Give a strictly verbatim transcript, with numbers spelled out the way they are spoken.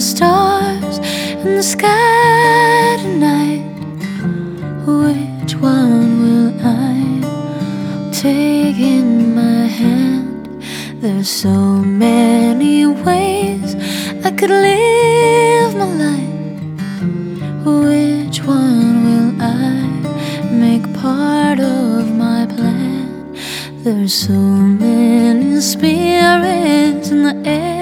stars in the sky tonight. Which one will I take in my hand? There's so many ways I could live my life. Which one will I make part of my plan? There's so many spirits in the air.